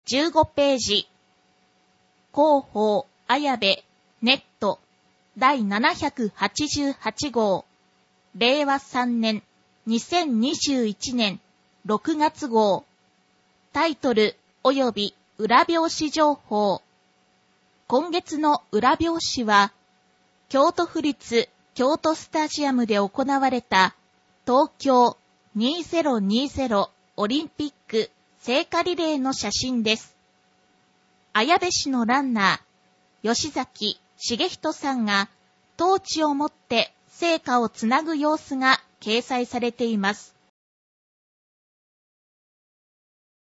15ページ。広報綾部ネット第788号令和3年2021年6月号タイトル及び裏表紙情報。今月の裏表紙は京都府立京都スタジアムで行われた東京2020オリンピック聖火リレーの写真です。綾部市のランナー、吉崎茂人さんがトーチを持って聖火をつなぐ様子が掲載されています。